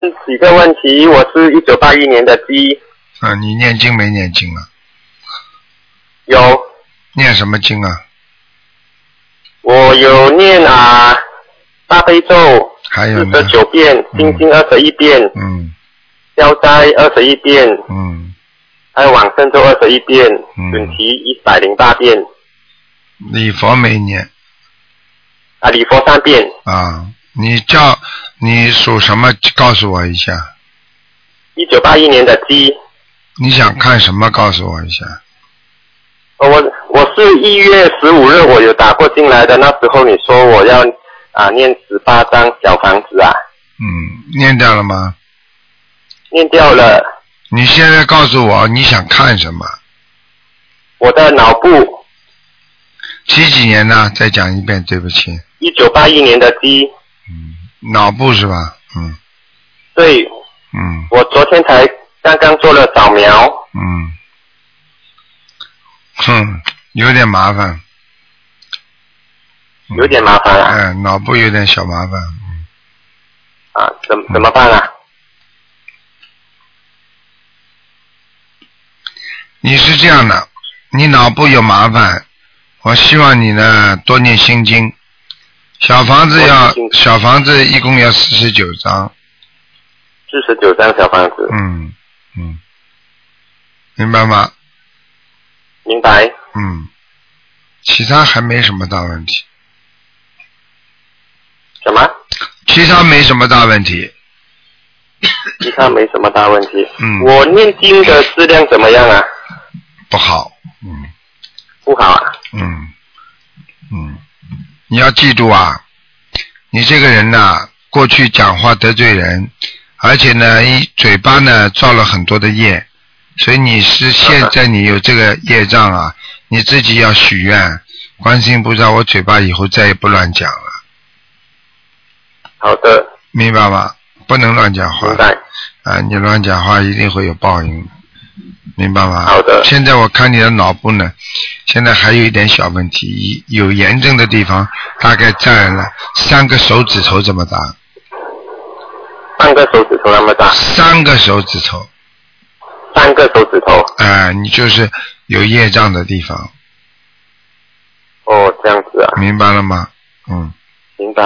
几个问题，我是1981年的鸡。 你念经没念经啊？ 有。 念什么经啊？ 我有念大悲咒还有呢 49遍，心经21遍，消灾21遍，还有往生咒21遍，准提108遍。 礼佛没念。 礼佛3遍。 你属什么？告诉我一下。 1981年的鸡。 你想看什么？告诉我一下。 我是1月15日我有打过进来的，那时候你说我要念18张小房子啊。 念掉了吗？ 念掉了。 你现在告诉我你想看什么？ 我的脑部。 几年呢？再讲一遍，对不起。 1981年的鸡。 脑部是吧？ 对。我昨天才刚刚做了扫描。 有点麻烦。 有点麻烦啊。 脑部有点小麻烦。 怎么办啊？ 你是这样的，你脑部有麻烦，我希望你呢多念心经。小房子一共要49张。 49张小房子。 明白吗？ 明白。 其他还没什么大问题。 什么？ 其他没什么大问题。 其他没什么大问题。我念经的质量怎么样啊？ 不好。 不好啊。 你要记住啊，你这个人呢，过去讲话得罪人，而且呢，嘴巴呢造了很多的业，所以你是现在你有这个业障啊，你自己要许愿，观世音菩萨，我嘴巴以后再也不乱讲了。 好的。 明白吗？不能乱讲话。 明白。 你乱讲话一定会有报应，明白吗？ 好的。现在我看你的脑部呢，现在还有一点小问题，有炎症的地方大概占了3个手指头这么大。 半个手指头那么大。 3个手指头。 3个手指头。 你就是有业障的地方。 这样子啊。 明白了吗？